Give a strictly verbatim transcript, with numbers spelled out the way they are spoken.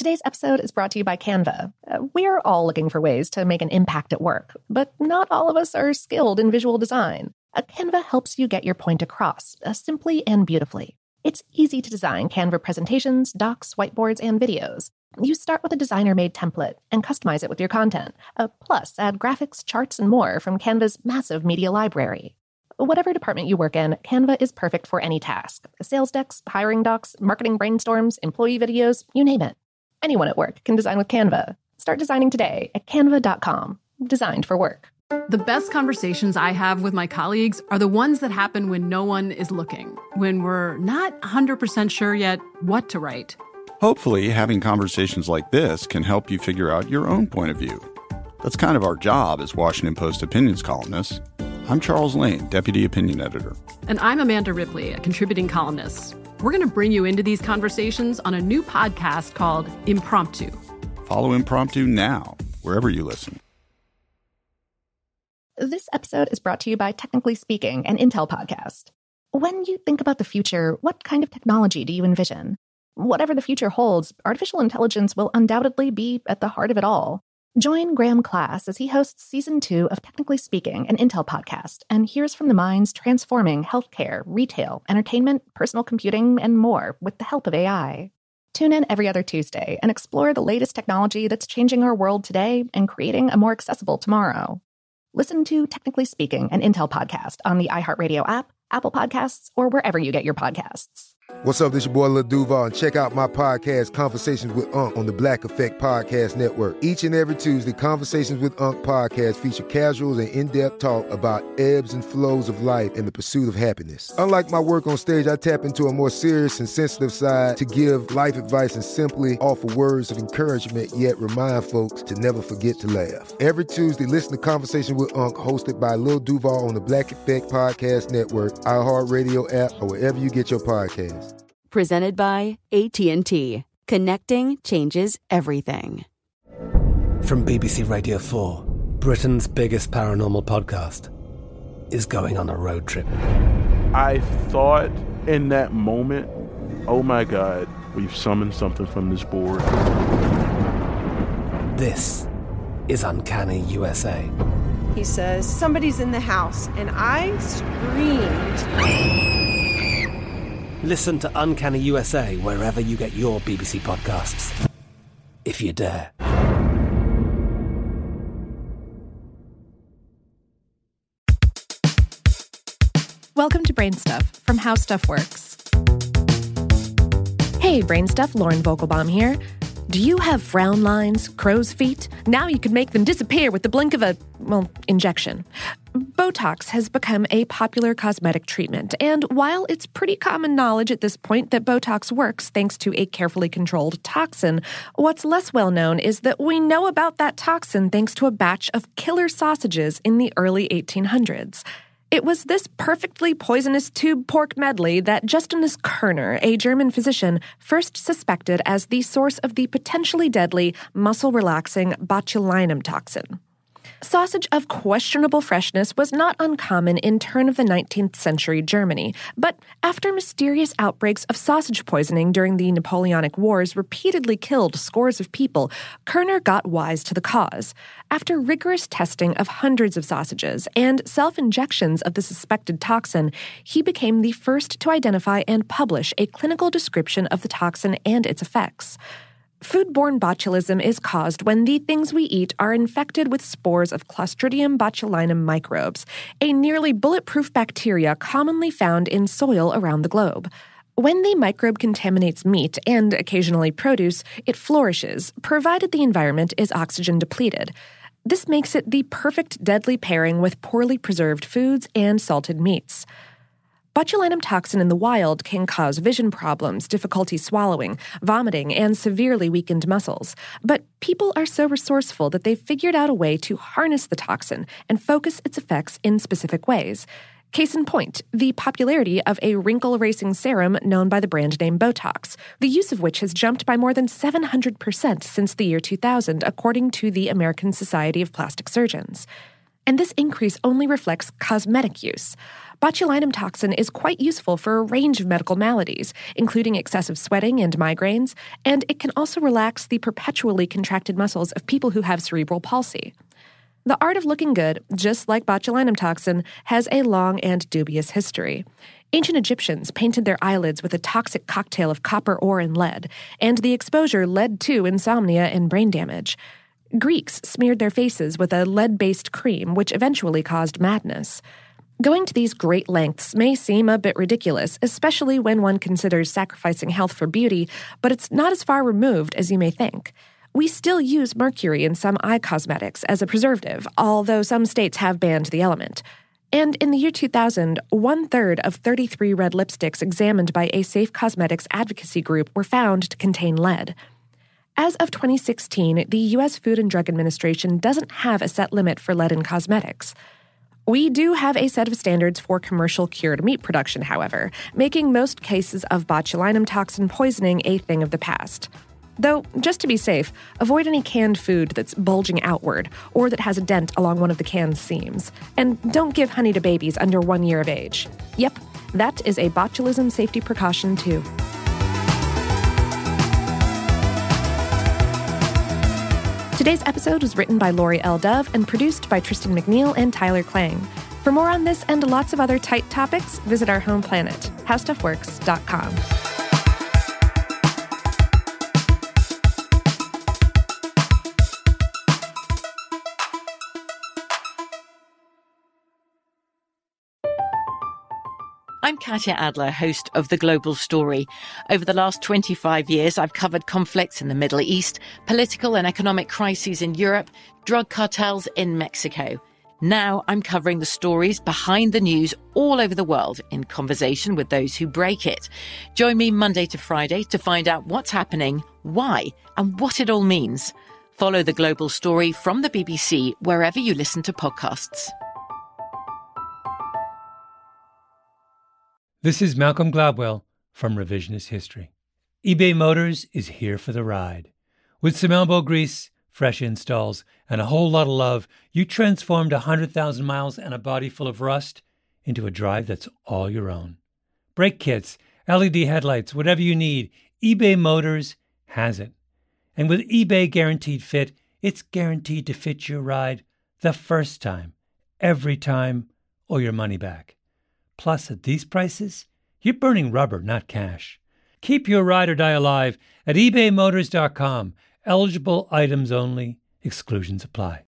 Today's episode is brought to you by Canva. Uh, we're all looking for ways to make an impact at work, but not all of us are skilled in visual design. Uh, Canva helps you get your point across, uh, simply and beautifully. It's easy to design Canva presentations, docs, whiteboards, and videos. You start with a designer-made template and customize it with your content. Uh, plus, add graphics, charts, and more from Canva's massive media library. Whatever department you work in, Canva is perfect for any task. Sales decks, hiring docs, marketing brainstorms, employee videos, you name it. Anyone at work can design with Canva. Start designing today at canva dot com. Designed for work. The best conversations I have with my colleagues are the ones that happen when no one is looking, when we're not one hundred percent sure yet what to write. Hopefully, having conversations like this can help you figure out your own point of view. That's kind of our job as Washington Post opinions columnists. I'm Charles Lane, Deputy Opinion Editor. And I'm Amanda Ripley, a contributing columnist. We're going to bring you into these conversations on a new podcast called Impromptu. Follow Impromptu now, wherever you listen. This episode is brought to you by Technically Speaking, an Intel podcast. When you think about the future, what kind of technology do you envision? Whatever the future holds, artificial intelligence will undoubtedly be at the heart of it all. Join Graham Class as he hosts season two of Technically Speaking, an Intel podcast, and hears from the minds transforming healthcare, retail, entertainment, personal computing, and more with the help of A I. Tune in every other Tuesday and explore the latest technology that's changing our world today and creating a more accessible tomorrow. Listen to Technically Speaking, an Intel podcast on the iHeartRadio app, Apple Podcasts, or wherever you get your podcasts. What's up, this is your boy Lil Duval, and check out my podcast, Conversations with Unc, on the Black Effect Podcast Network. Each and every Tuesday, Conversations with Unc podcast feature casual and in-depth talk about ebbs and flows of life and the pursuit of happiness. Unlike my work on stage, I tap into a more serious and sensitive side to give life advice and simply offer words of encouragement, yet remind folks to never forget to laugh. Every Tuesday, listen to Conversation with Unc, hosted by Lil Duval on the Black Effect Podcast Network, iHeartRadio app, or wherever you get your podcasts. Presented by A T and T. Connecting changes everything. From B B C Radio four, Britain's biggest paranormal podcast is going on a road trip. I thought in that moment, oh my God, we've summoned something from this board. This is Uncanny U S A. He says, somebody's in the house, and I screamed... Listen to Uncanny U S A wherever you get your B B C podcasts, if you dare. Welcome to Brain Stuff from How Stuff Works. Hey, Brain Stuff, Lauren Vogelbaum here. Do you have frown lines, crow's feet? Now you can make them disappear with the blink of a, well, injection. Botox has become a popular cosmetic treatment, and while it's pretty common knowledge at this point that Botox works thanks to a carefully controlled toxin, what's less well known is that we know about that toxin thanks to a batch of killer sausages in the early eighteen hundreds. It was this perfectly poisonous tube pork medley that Justinus Kerner, a German physician, first suspected as the source of the potentially deadly muscle-relaxing botulinum toxin. Sausage of questionable freshness was not uncommon in turn-of-the-nineteenth century Germany, but after mysterious outbreaks of sausage poisoning during the Napoleonic Wars repeatedly killed scores of people, Kerner got wise to the cause. After rigorous testing of hundreds of sausages and self-injections of the suspected toxin, he became the first to identify and publish a clinical description of the toxin and its effects. Foodborne botulism is caused when the things we eat are infected with spores of Clostridium botulinum microbes, a nearly bulletproof bacteria commonly found in soil around the globe. When the microbe contaminates meat and occasionally produce, it flourishes, provided the environment is oxygen depleted. This makes it the perfect deadly pairing with poorly preserved foods and salted meats. Botulinum toxin in the wild can cause vision problems, difficulty swallowing, vomiting, and severely weakened muscles. But people are so resourceful that they've figured out a way to harness the toxin and focus its effects in specific ways. Case in point, the popularity of a wrinkle-erasing serum known by the brand name Botox, the use of which has jumped by more than seven hundred percent since the year two thousand, according to the American Society of Plastic Surgeons. And this increase only reflects cosmetic use. Botulinum toxin is quite useful for a range of medical maladies, including excessive sweating and migraines, and it can also relax the perpetually contracted muscles of people who have cerebral palsy. The art of looking good, just like botulinum toxin, has a long and dubious history. Ancient Egyptians painted their eyelids with a toxic cocktail of copper, ore, and lead, and the exposure led to insomnia and brain damage. Greeks smeared their faces with a lead-based cream, which eventually caused madness. Going to these great lengths may seem a bit ridiculous, especially when one considers sacrificing health for beauty, but it's not as far removed as you may think. We still use mercury in some eye cosmetics as a preservative, although some states have banned the element. And in the year two thousand, one-third of thirty-three red lipsticks examined by a Safe Cosmetics advocacy group were found to contain lead. As of twenty sixteen, the U S Food and Drug Administration doesn't have a set limit for lead in cosmetics. We do have a set of standards for commercial cured meat production, however, making most cases of botulinum toxin poisoning a thing of the past. Though, just to be safe, avoid any canned food that's bulging outward or that has a dent along one of the can's seams. And don't give honey to babies under one year of age. Yep, that is a botulism safety precaution too. Today's episode was written by Lori L. Dove and produced by Tristan McNeil and Tyler Klang. For more on this and lots of other tight topics, visit our home planet, how stuff works dot com. I'm Katya Adler, host of The Global Story. Over the last twenty-five years, I've covered conflicts in the Middle East, political and economic crises in Europe, drug cartels in Mexico. Now I'm covering the stories behind the news all over the world in conversation with those who break it. Join me Monday to Friday to find out what's happening, why, and what it all means. Follow The Global Story from the B B C wherever you listen to podcasts. This is Malcolm Gladwell from Revisionist History. eBay Motors is here for the ride. With some elbow grease, fresh installs, and a whole lot of love, you transformed one hundred thousand miles and a body full of rust into a drive that's all your own. Brake kits, L E D headlights, whatever you need, eBay Motors has it. And with eBay Guaranteed Fit, it's guaranteed to fit your ride the first time, every time, or your money back. Plus, at these prices, you're burning rubber, not cash. Keep your ride or die alive at ebay motors dot com. Eligible items only. Exclusions apply.